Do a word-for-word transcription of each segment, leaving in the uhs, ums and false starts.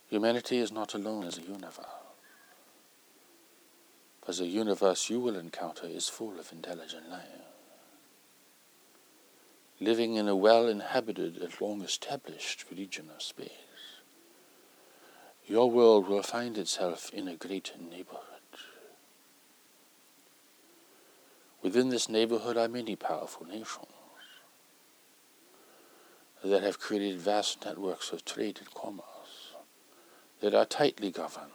Humanity is not alone as a universe, but the universe you will encounter is full of intelligent life, living in a well-inhabited and long-established region of space. Your world will find itself in a great neighborhood. Within this neighborhood are many powerful nations that have created vast networks of trade and commerce that are tightly governed.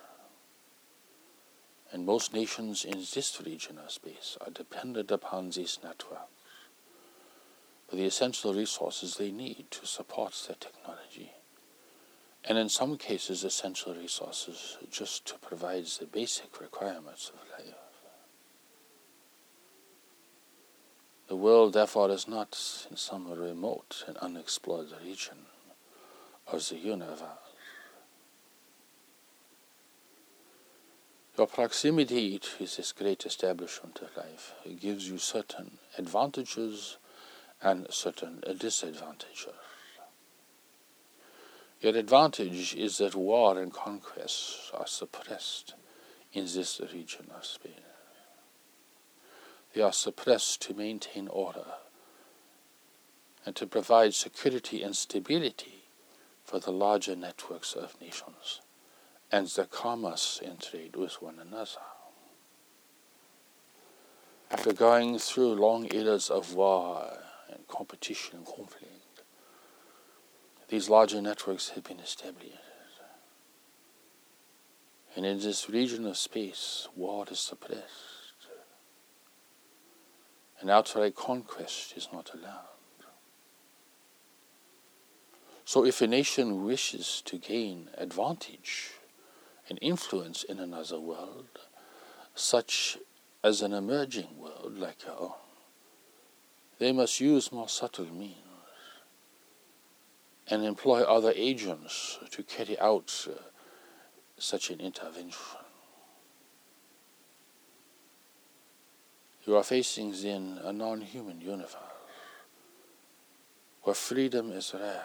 And most nations in this region of space are dependent upon these networks for the essential resources they need to support their technology, and in some cases essential resources just to provide the basic requirements of life. The world, therefore, is not in some remote and unexplored region of the universe. Your proximity to this great establishment of life gives you certain advantages and certain disadvantages. Your advantage is that war and conquest are suppressed in this region of space. They are suppressed to maintain order and to provide security and stability for the larger networks of nations and the commerce and trade with one another. After going through long eras of war and competition and conflict, these larger networks have been established. And in this region of space, war is suppressed, and outright conquest is not allowed. So if a nation wishes to gain advantage and influence in another world, such as an emerging world like your own, they must use more subtle means and employ other agents to carry out uh, such an intervention. You are facing then a non-human universe where freedom is rare,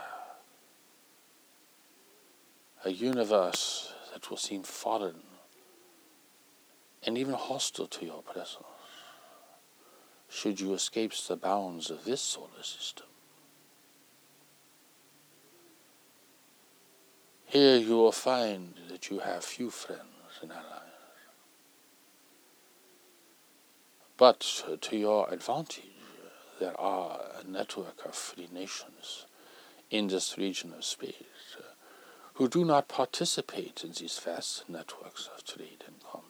a universe that will seem foreign and even hostile to your presence should you escape the bounds of this solar system. Here you will find that you have few friends and allies. But to your advantage, there are a network of free nations in this region of space who do not participate in these vast networks of trade and commerce.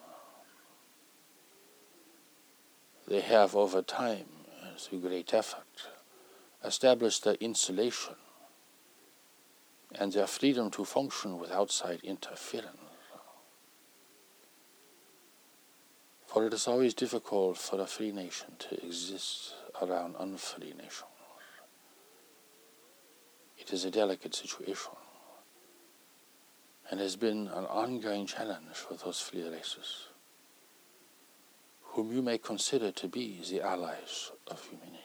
They have over time, through great effort, established their insulation and their freedom to function with outside interference. For it is always difficult for a free nation to exist around unfree nations. It is a delicate situation, and has been an ongoing challenge for those free races, whom you may consider to be the allies of humanity.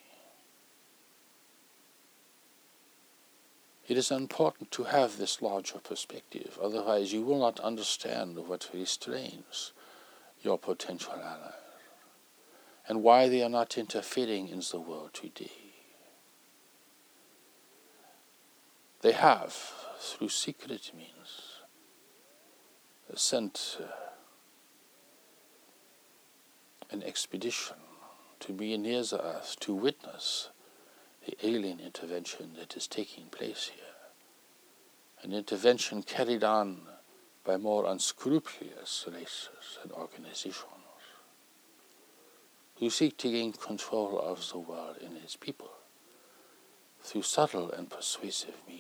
It is important to have this larger perspective, otherwise you will not understand what restrains your potential allies and why they are not interfering in the world today. They have, through secret means, sent uh, an expedition to be near the earth to witness the alien intervention that is taking place here, an intervention carried on by more unscrupulous races and organizations who seek to gain control of the world and its people through subtle and persuasive means.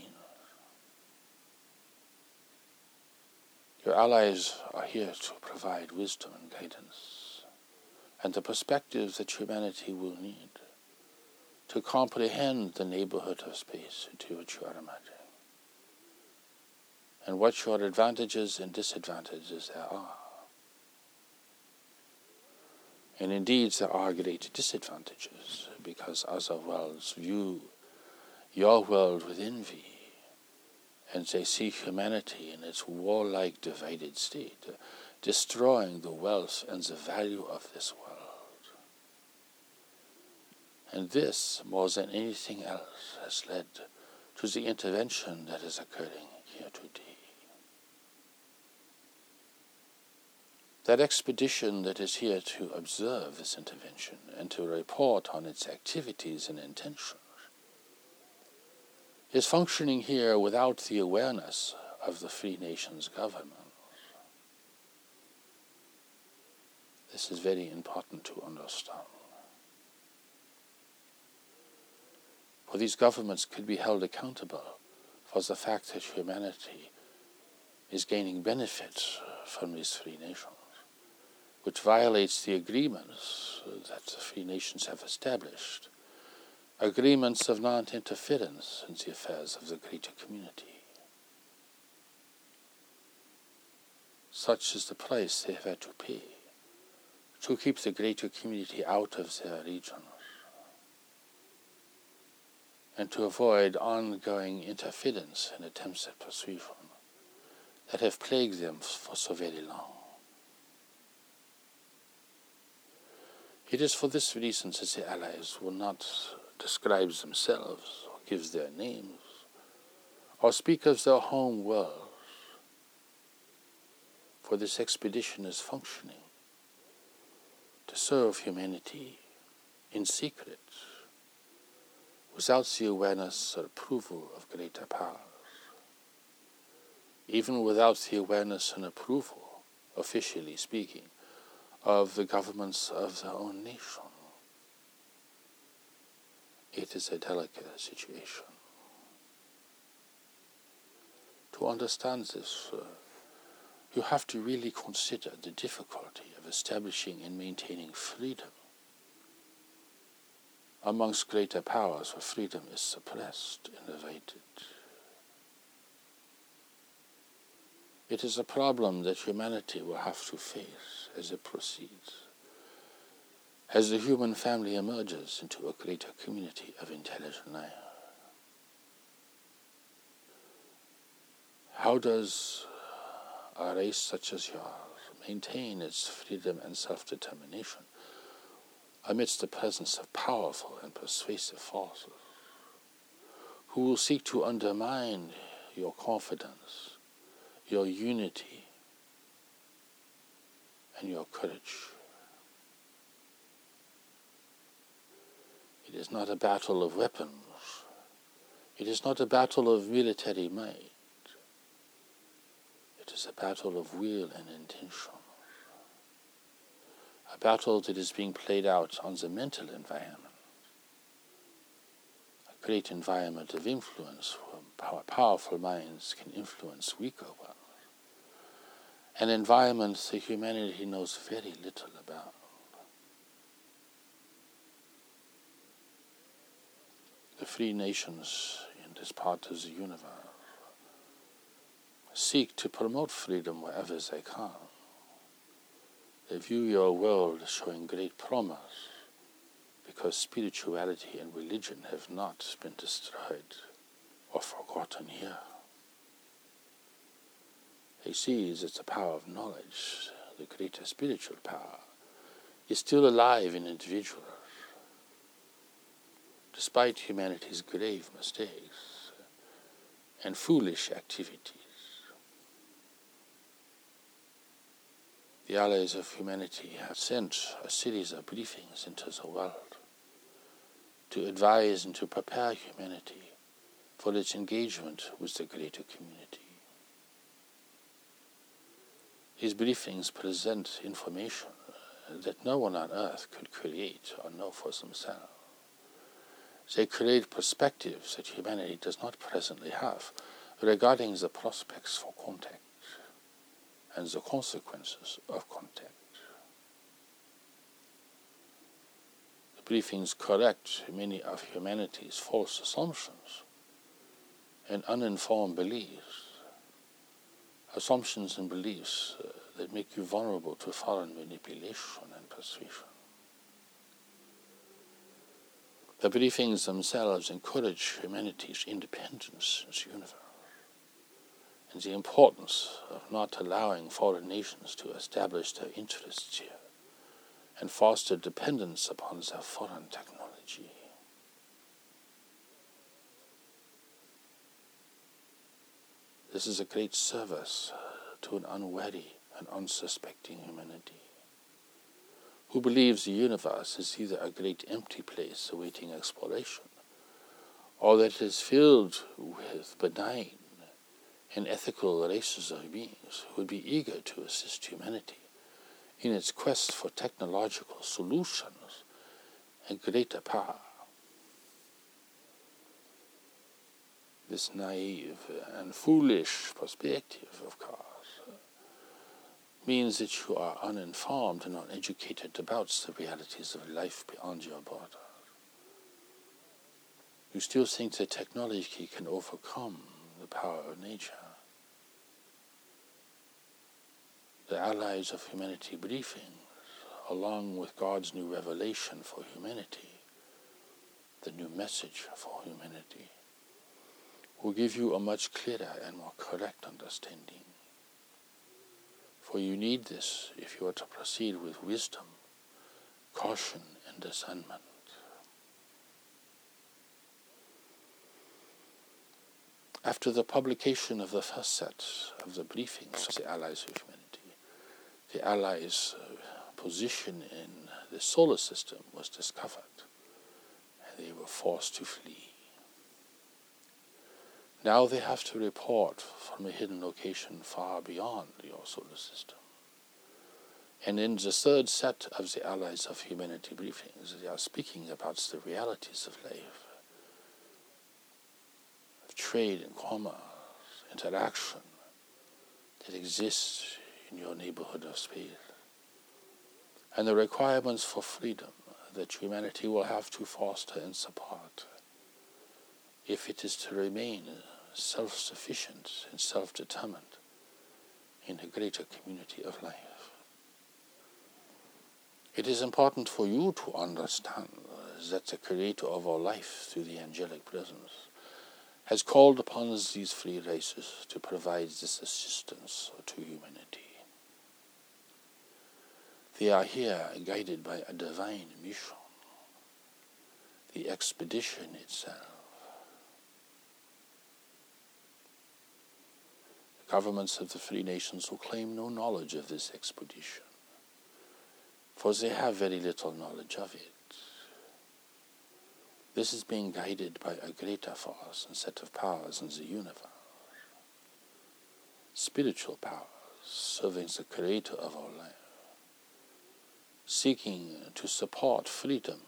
Your allies are here to provide wisdom and guidance and the perspectives that humanity will need to comprehend the neighborhood of space into which you are emerging, and what your advantages and disadvantages there are. And indeed there are great disadvantages, because other worlds view your world with envy and they see humanity in its warlike divided state, uh, destroying the wealth and the value of this world. And this, more than anything else, has led to the intervention that is occurring here today. That expedition that is here to observe this intervention and to report on its activities and intentions is functioning here without the awareness of the Free Nations government. This is very important to understand. For these governments could be held accountable for the fact that humanity is gaining benefit from these Free Nations, which violates the agreements that the Free Nations have established, agreements of non-interference in the affairs of the greater community. Such is the price they have had to pay to keep the greater community out of their regions and to avoid ongoing interference and attempts at persuasion that have plagued them for so very long. It is for this reason that the Allies will not describe themselves or give their names or speak of their home worlds, for this expedition is functioning to serve humanity in secret, without the awareness or approval of greater powers, even without the awareness and approval, officially speaking, of the governments of their own nation. It is a delicate situation. To understand this, uh, you have to really consider the difficulty of establishing and maintaining freedom amongst greater powers where freedom is suppressed and evaded. It is a problem that humanity will have to face as it proceeds, as the human family emerges into a greater community of intelligent life. How does a race such as yours maintain its freedom and self-determination amidst the presence of powerful and persuasive forces who will seek to undermine your confidence, your unity, and your courage? It is not a battle of weapons. It is not a battle of military might. It is a battle of will and intention. A battle that is being played out on the mental environment. A great environment of influence where powerful minds can influence weaker ones. An environment that humanity knows very little about. The Free Nations in this part of the universe seek to promote freedom wherever they can. They view your world as showing great promise because spirituality and religion have not been destroyed or forgotten here. They see that the power of knowledge, the greater spiritual power, is still alive in individuals, despite humanity's grave mistakes and foolish activities. The allies of humanity have sent a series of briefings into the world to advise and to prepare humanity for its engagement with the greater community. These briefings present information that no one on earth could create or know for themselves. They create perspectives that humanity does not presently have regarding the prospects for contact and the consequences of contact. The briefings correct many of humanity's false assumptions and uninformed beliefs, assumptions and beliefs uh, that make you vulnerable to foreign manipulation and persuasion. The briefings themselves encourage humanity's independence in the universe. and the importance of not allowing foreign nations to establish their interests here and foster dependence upon their foreign technology. This is a great service to an unwary and unsuspecting humanity, who believes the universe is either a great empty place awaiting exploration, or that it is filled with benign and ethical races of beings who would be eager to assist humanity in its quest for technological solutions and greater power. This naive and foolish perspective, of course, means that you are uninformed and uneducated about the realities of life beyond your borders. You still think that technology can overcome the power of nature. The Allies of Humanity briefings, along with God's new revelation for humanity, the new message for humanity, will give you a much clearer and more correct understanding. For you need this if you are to proceed with wisdom, caution, and discernment. After the publication of the first set of the briefings of the Allies of Humanity, the Allies' position in the solar system was discovered, and they were forced to flee. Now they have to report from a hidden location far beyond your solar system. And in the third set of the Allies of Humanity briefings, they are speaking about the realities of life, of trade and commerce, interaction that exists in your neighborhood of space, and the requirements for freedom that humanity will have to foster and support if it is to remain self-sufficient and self-determined in a greater community of life. It is important for you to understand that the Creator of all life through the angelic presence has called upon these three races to provide this assistance to humanity. They are here guided by a divine mission, the expedition itself. The governments of the three nations will claim no knowledge of this expedition, for they have very little knowledge of it. This is being guided by a greater force and set of powers in the universe, spiritual powers serving the Creator of all life, seeking to support freedom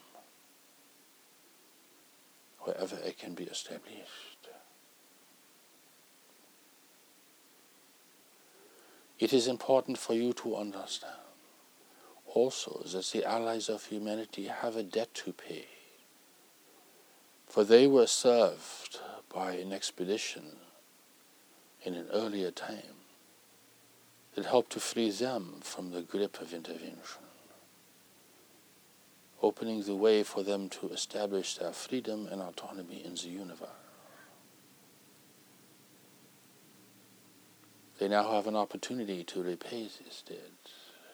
wherever it can be established. It is important for you to understand also that the Allies of Humanity have a debt to pay, for they were served by an expedition in an earlier time that helped to free them from the grip of intervention, opening the way for them to establish their freedom and autonomy in the universe. They now have an opportunity to repay this debt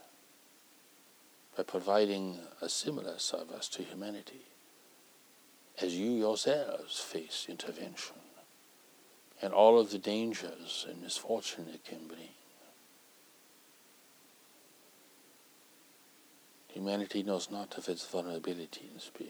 by providing a similar service to humanity as you yourselves face intervention and all of the dangers and misfortune it can bring. Humanity knows not of its vulnerability in space.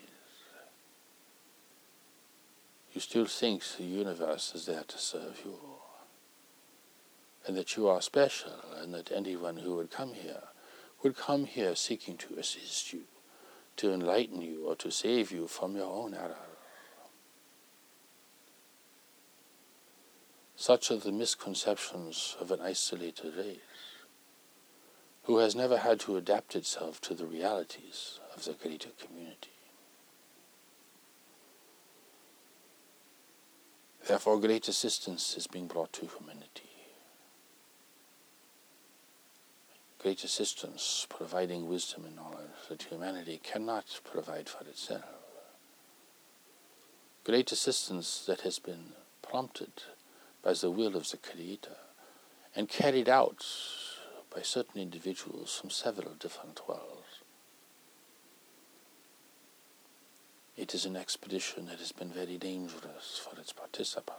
You still think the universe is there to serve you, and that you are special, and that anyone who would come here would come here seeking to assist you, to enlighten you, or to save you from your own error. Such are the misconceptions of an isolated race, who has never had to adapt itself to the realities of the greater community. Therefore, great assistance is being brought to humanity. Great assistance providing wisdom and knowledge that humanity cannot provide for itself. Great assistance that has been prompted by the will of the Creator and carried out by certain individuals from several different worlds. It is an expedition that has been very dangerous for its participants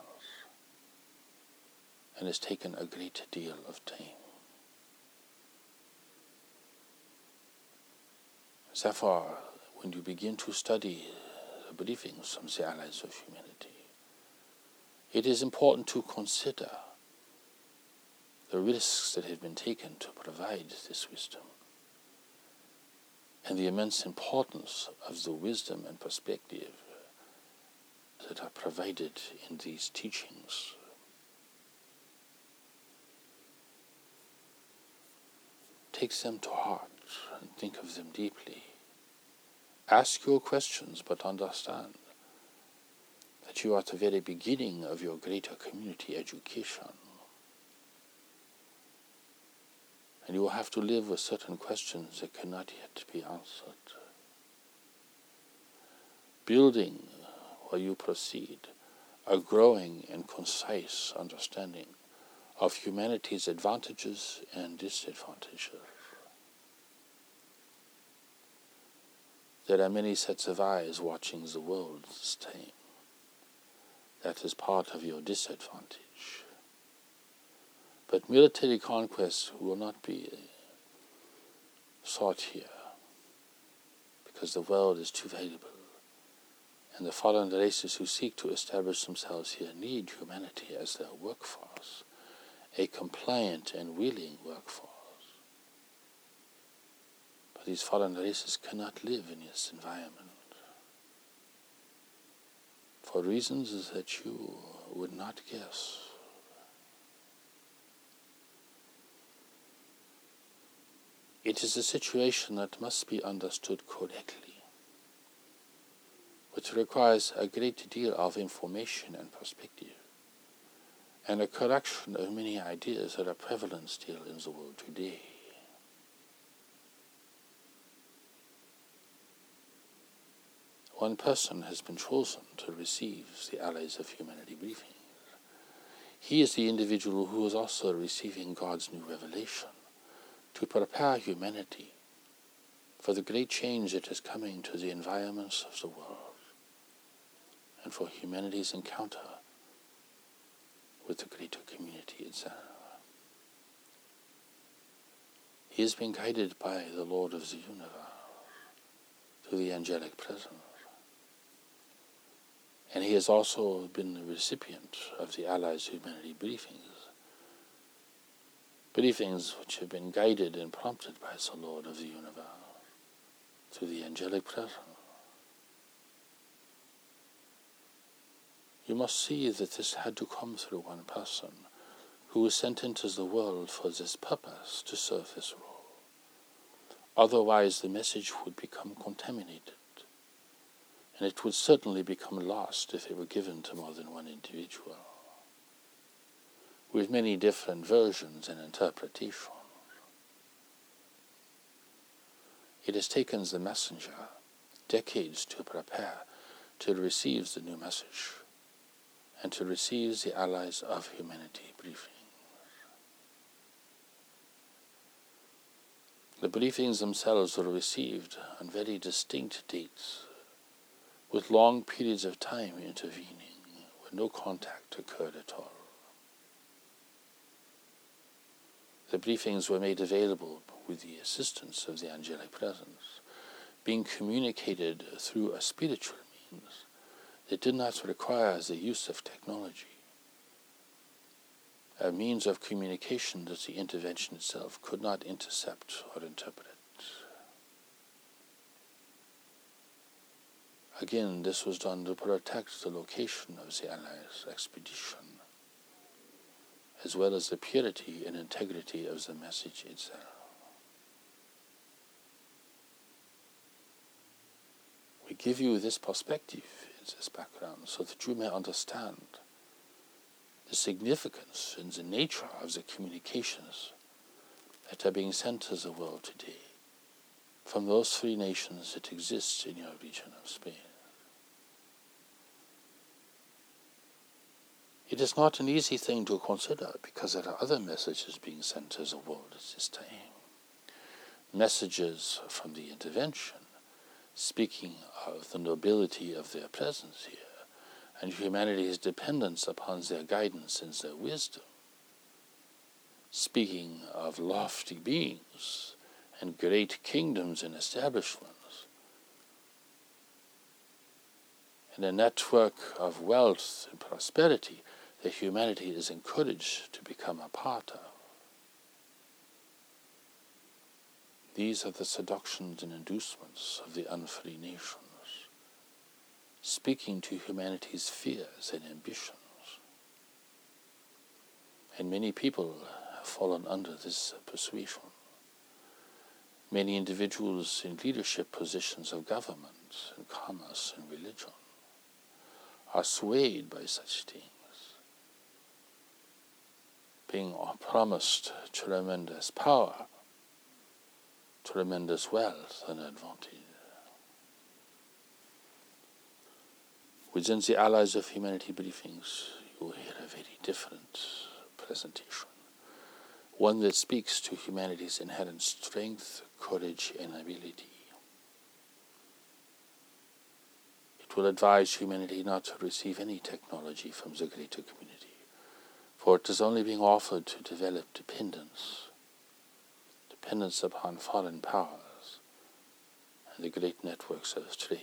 and has taken a great deal of time. Therefore, when you begin to study the briefings from the Allies of Humanity, it is important to consider the risks that have been taken to provide this wisdom and the immense importance of the wisdom and perspective that are provided in these teachings. Take them to heart and think of them deeply. Ask your questions, but understand that you are at the very beginning of your greater community education. And you will have to live with certain questions that cannot yet be answered. Building, while you proceed, a growing and concise understanding of humanity's advantages and disadvantages. There are many sets of eyes watching the world this time. That is part of your disadvantage. But military conquest will not be sought here, because the world is too valuable, and the fallen races who seek to establish themselves here need humanity as their workforce, a compliant and willing workforce. But these fallen races cannot live in this environment for reasons that you would not guess. It is a situation that must be understood correctly, which requires a great deal of information and perspective, and a correction of many ideas that are prevalent still in the world today. One person has been chosen to receive the Allies of Humanity briefing. He is the individual who is also receiving God's new revelation to prepare humanity for the great change that is coming to the environments of the world and for humanity's encounter with the greater community itself. He is being guided by the Lord of the universe through the angelic presence. And he has also been the recipient of the Allies Humanity briefings, briefings which have been guided and prompted by the Lord of the universe through the angelic presence. You must see that this had to come through one person who was sent into the world for this purpose, to serve this role. Otherwise the message would become contaminated, and it would certainly become lost if it were given to more than one individual, with many different versions and interpretations. It has taken the messenger decades to prepare to receive the new message and to receive the Allies of Humanity briefings. The briefings themselves were received on very distinct dates, with long periods of time intervening, when no contact occurred at all. The briefings were made available with the assistance of the angelic presence, being communicated through a spiritual means that did not require the use of technology, a means of communication that the intervention itself could not intercept or interpret. Again, this was done to protect the location of the Allies' expedition, as well as the purity and integrity of the message itself. We give you this perspective, this background, so that you may understand the significance and the nature of the communications that are being sent to the world today from those three nations that exist in your region of Spain. It is not an easy thing to consider, because there are other messages being sent to the world at this time. Messages from the intervention, speaking of the nobility of their presence here, and humanity's dependence upon their guidance and their wisdom. Speaking of lofty beings and great kingdoms and establishments, and a network of wealth and prosperity that humanity is encouraged to become a part of. These are the seductions and inducements of the unfree nations, speaking to humanity's fears and ambitions. And many people have fallen under this persuasion. Many individuals in leadership positions of government and commerce and religion are swayed by such things, being promised tremendous power, tremendous wealth and advantage. Within the Allies of Humanity briefings, you will hear a very different presentation, one that speaks to humanity's inherent strength, courage, and ability. It will advise humanity not to receive any technology from the greater community, for it is only being offered to develop dependence, dependence upon foreign powers and the great networks of trade.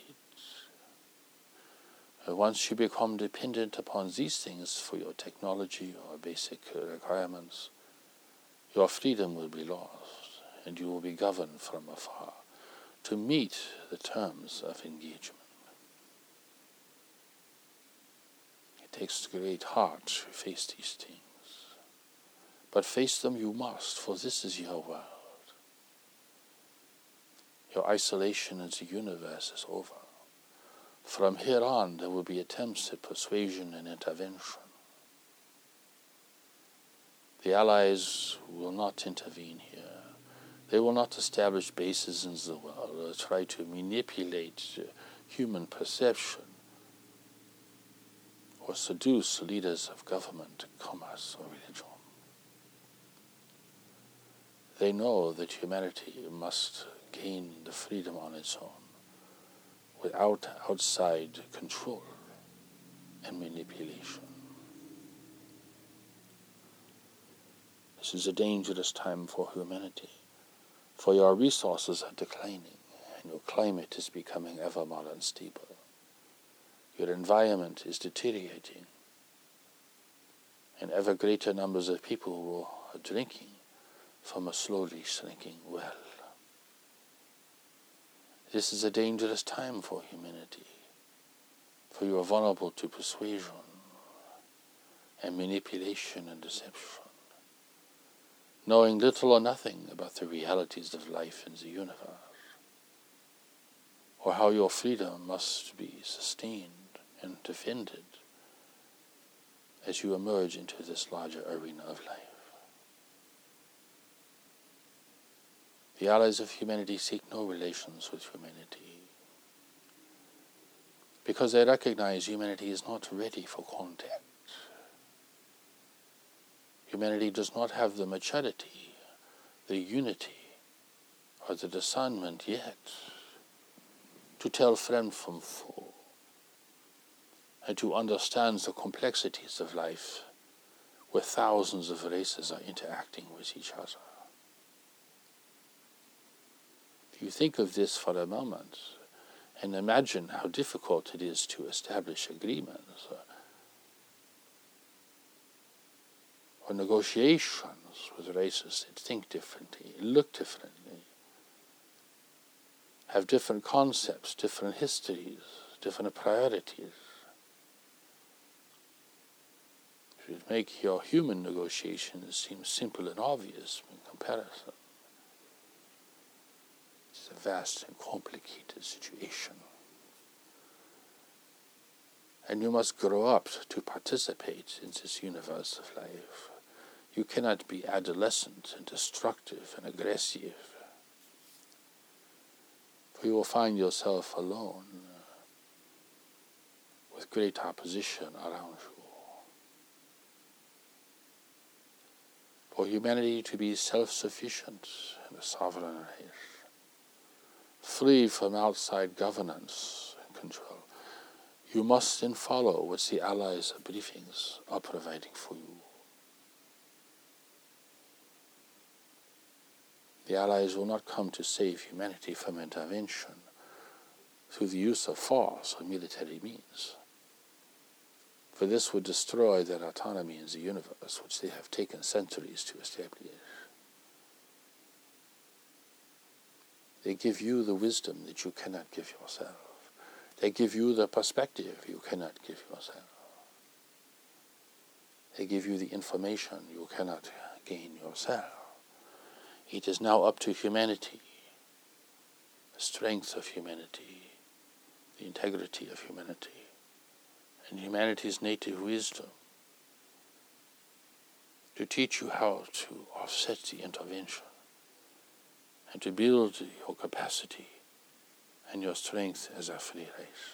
Once you become dependent upon these things for your technology or basic requirements, your freedom will be lost, and you will be governed from afar to meet the terms of engagement. It takes great heart to face these things, but face them you must, for this is your world. Your isolation in the universe is over. From here on, there will be attempts at persuasion and intervention. The Allies will not intervene here. They will not establish bases in the world or try to manipulate human perception or seduce leaders of government, commerce, or religion. They know that humanity must gain the freedom on its own, without outside control and manipulation. This is a dangerous time for humanity, for your resources are declining and your climate is becoming ever more unstable. Your environment is deteriorating, and ever greater numbers of people are drinking from a slowly shrinking well. This is a dangerous time for humanity, for you are vulnerable to persuasion and manipulation and deception, knowing little or nothing about the realities of life in the universe, or how your freedom must be sustained and defended as you emerge into this larger arena of life. The Allies of Humanity seek no relations with humanity, because they recognize humanity is not ready for contact. Humanity does not have the maturity, the unity, or the discernment yet to tell friend from foe and to understand the complexities of life where thousands of races are interacting with each other. You think of this for a moment and imagine how difficult it is to establish agreements or negotiations with races that think differently, look differently, have different concepts, different histories, different priorities. It would make your human negotiations seem simple and obvious in comparison. It's a vast and complicated situation. And you must grow up to participate in this universe of life. You cannot be adolescent and destructive and aggressive, for you will find yourself alone with great opposition around you. for humanity to be self-sufficient and a sovereign race, free from outside governance and control, you must then follow what the allies of briefings are providing for you. The allies will not come to save humanity from intervention through the use of force or military means, for this would destroy their autonomy in the universe, which they have taken centuries to establish. They give you the wisdom that you cannot give yourself. They give you the perspective you cannot give yourself. They give you the information you cannot gain yourself. It is now up to humanity, the strength of humanity, the integrity of humanity, and humanity's native wisdom to teach you how to offset the intervention and to build your capacity and your strength as a free race.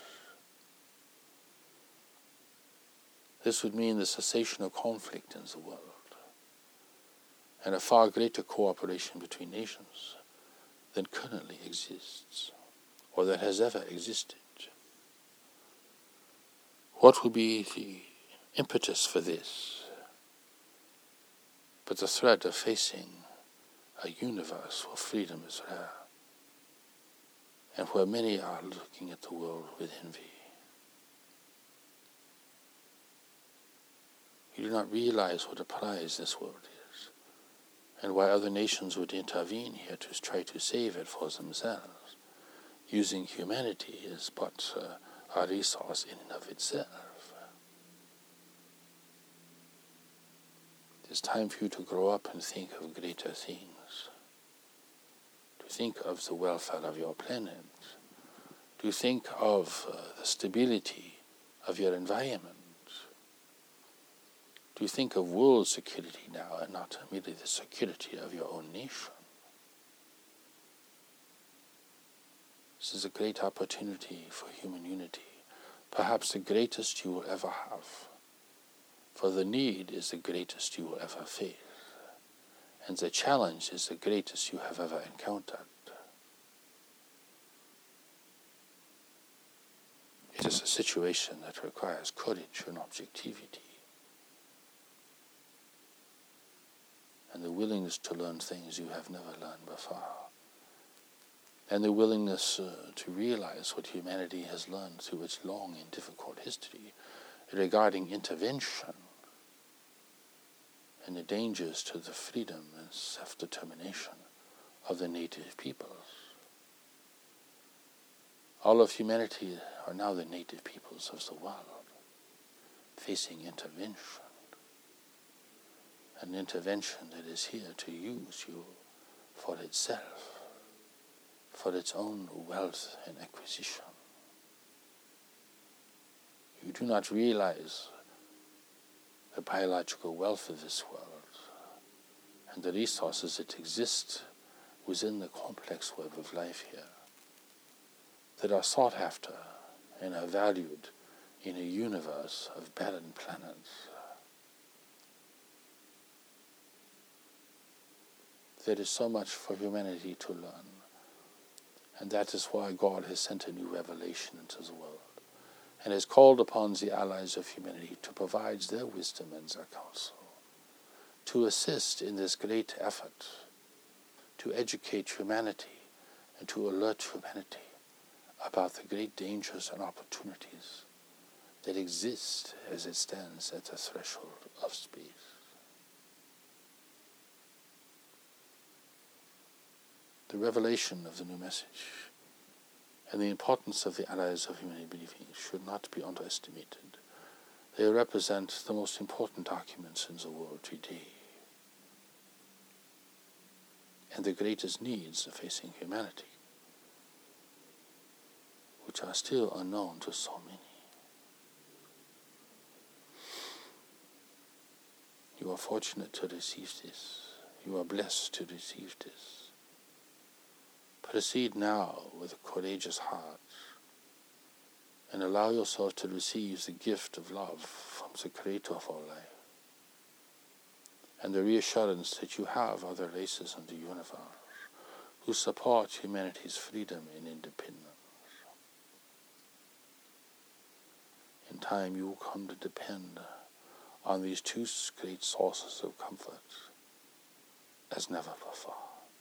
This would mean the cessation of conflict in the world and a far greater cooperation between nations than currently exists or that has ever existed. What will be the impetus for this but the threat of facing a universe where freedom is rare and where many are looking at the world with envy? You do not realize what a prize this world is, and why other nations would intervene here to try to save it for themselves, using humanity as but uh, a resource in and of itself. It is time for you to grow up and think of greater things, to think of the welfare of your planet, to think of uh, the stability of your environment, to think of world security now and not merely the security of your own nation. This is a great opportunity for human unity, perhaps the greatest you will ever have, for the need is the greatest you will ever face, and the challenge is the greatest you have ever encountered. It is a situation that requires courage and objectivity, and the willingness to learn things you have never learned before, and the willingness uh, to realize what humanity has learned through its long and difficult history regarding intervention and the dangers to the freedom and self-determination of the native peoples. All of humanity are now the native peoples of the world, facing intervention. An intervention that is here to use you for itself, for its own wealth and acquisition. You do not realize the biological wealth of this world and the resources that exist within the complex web of life here, that are sought after and are valued in a universe of barren planets. There is so much for humanity to learn, and that is why God has sent a new revelation into the world and has called upon the allies of humanity to provide their wisdom and their counsel, to assist in this great effort to educate humanity and to alert humanity about the great dangers and opportunities that exist as it stands at the threshold of space. The revelation of the new message and the importance of the allies of humanity believing should not be underestimated. They represent the most important documents in the world today and the greatest needs facing humanity, which are still unknown to so many. You are fortunate to receive this. You are blessed to receive this. Proceed now with a courageous heart and allow yourself to receive the gift of love from the Creator of all life. and the reassurance that you have other races in the universe who support humanity's freedom and independence. In time you will come to depend on these two great sources of comfort as never before.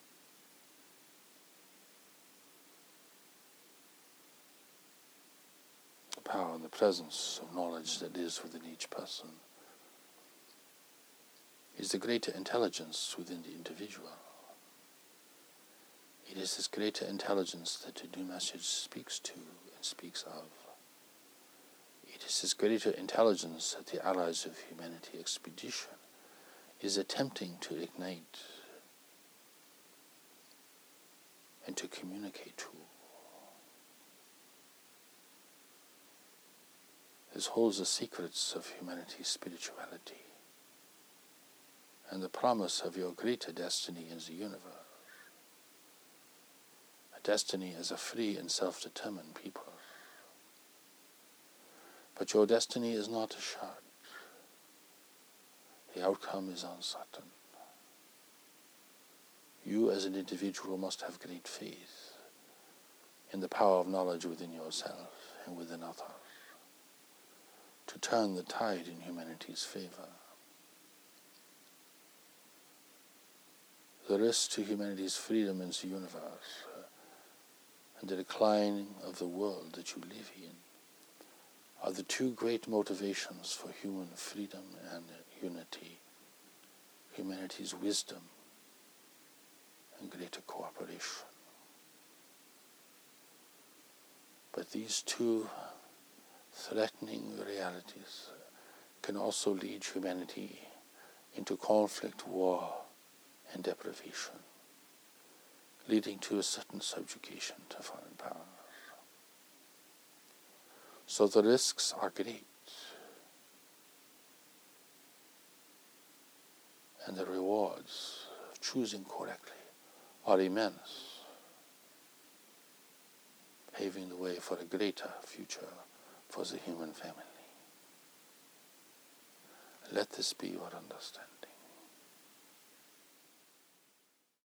The power and the presence of knowledge that is within each person is the greater intelligence within the individual. It is this greater intelligence that the new message speaks to and speaks of. It is this greater intelligence that the Allies of Humanity expedition is attempting to ignite and to communicate to. This holds the secrets of humanity's spirituality and the promise of your greater destiny in the universe. A destiny as a free and self-determined people. But your destiny is not assured. The outcome is uncertain. You as an individual must have great faith in the power of knowledge within yourself and within others to turn the tide in humanity's favor. The risk to humanity's freedom in the universe uh, and the decline of the world that you live in are the two great motivations for human freedom and unity, humanity's wisdom and greater cooperation. But these two threatening realities can also lead humanity into conflict, war, and deprivation, leading to a certain subjugation to foreign powers. So the risks are great, and the rewards of choosing correctly are immense, paving the way for a greater future for the human family. Let this be your understanding.